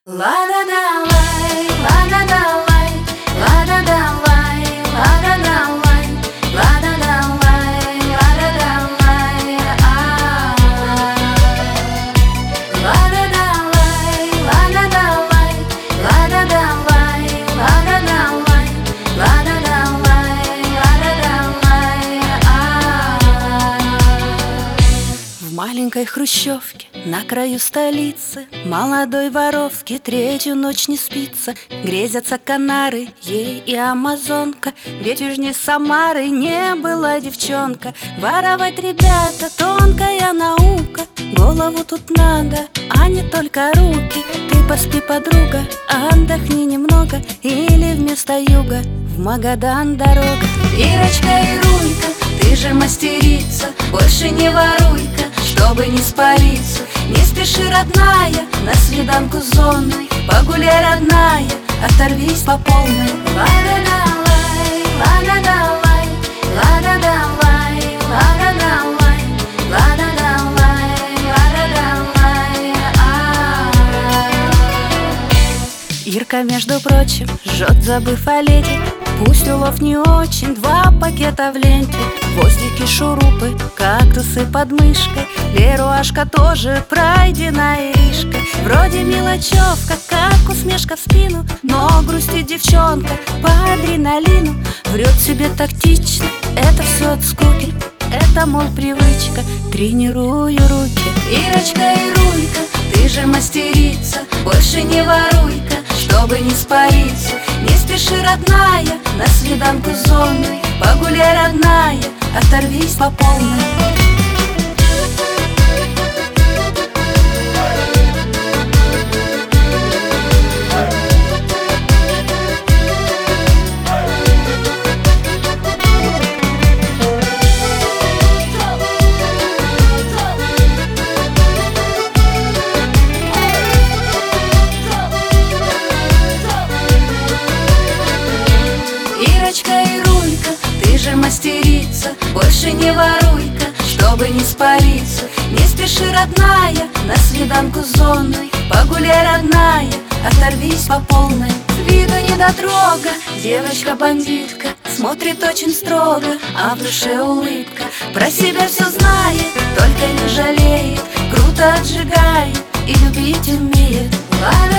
Лада давай, лада давай, лада давай, лада давай, лада давай, лада давай, лада давай, лада давай, лада давай, лада давай, лада давай, лада давай. В маленькой хрущевке на краю столицы молодой воровке третью ночь не спится. Грезятся Канары, ей и амазонка, ведь южнее Самары не была девчонка. Воровать, ребята, тонкая наука, голову тут надо, а не только руки. Ты поспи, подруга, отдохни немного, или вместо юга в Магадан дорога. Ирочка и Рулька, ты же мастерица, больше не воруй-ка, чтобы не спалиться. Не спеши, родная, на свиданку с зоной, погуляй, родная, оторвись по полной. Лада давай, лада давай, лада давай, лада давай, лада давай, лада давай. Ирка, между прочим, жжет, забыв о леди. Пусть улов не очень, 2 пакета в ленте, гвоздики, шурупы, кактусы под мышкой. Леруашка тоже пройдена иришкой. Вроде мелочевка, как усмешка в спину, но грустит девчонка по адреналину. Врет себе тактично, это все от скуки, это, мол, привычка, тренирую руки. Ирочка и Рулька, ты же мастерица, больше не воруй-ка, чтобы не спалиться. Не спеши, родная, на свиданку с зоной, погуляй, родная, оторвись по полной. Ирочка и Рулька, ты же мастерица, больше не воруй-ка, чтобы не спалиться. Не спеши, родная, на свиданку с зоной, погуляй, родная, оторвись по полной. С виду недотрога, девочка-бандитка, смотрит очень строго, а в душе улыбка. Про себя все знает, только не жалеет, круто отжигает и любить умеет.